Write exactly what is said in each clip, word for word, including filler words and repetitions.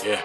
Yeah.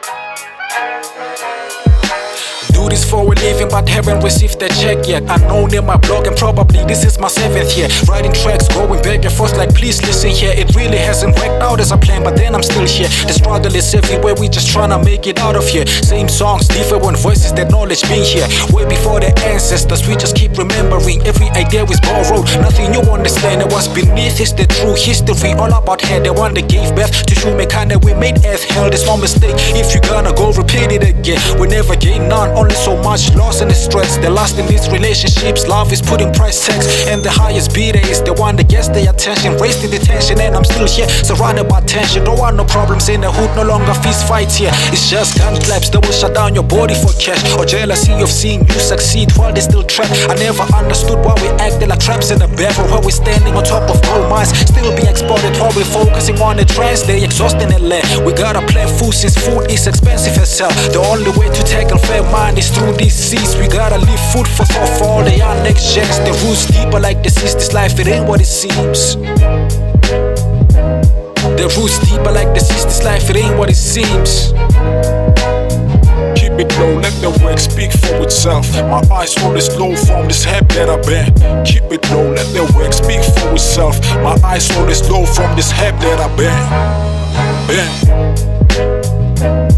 Do this for a living but haven't received that check yet. Unknown in my blog and probably this is my seventh year. Writing tracks, going back and forth like please listen here. It really hasn't worked out as I planned, but then I'm still here. The struggle is everywhere, we just tryna make it out of here. Same songs, different voices, that knowledge been here way before the ancestors. We just keep remembering every idea is borrowed. Nothing you understand, and what's beneath is the true history. All about here, the one that gave birth to humankind and we made earth hell. There's no mistake if you gonna go repeat it again. We never gain none, only so much loss and stress. The last in these relationships, love is putting price tags, and the highest bidder is the one that gets the attention. Wasted attention and I'm still here, surrounded by tension. Don't want no problems in the hood, no longer fist fights here. It's just gun claps that will shut down your body for cash, or jealousy of seeing you succeed while they still trap. I never understood why we acted like traps in a barrel, while we're standing on top of gold mines, still be exported while we're focusing on the trends. They exhausting the land. We gotta plan food since food is expensive as hell. The only way to tackle fair mind is through these seas. We gotta leave food for thought for all the young next gens. The roots deeper like the seas. This life, it ain't what it seems. The roots deeper like the seas. This life, it ain't what it seems. Keep it low, let the work speak for itself. My eyes always low from this heb that I bear. Keep it low, let the work speak for itself. My eyes always low from this heb that I bear. Bear.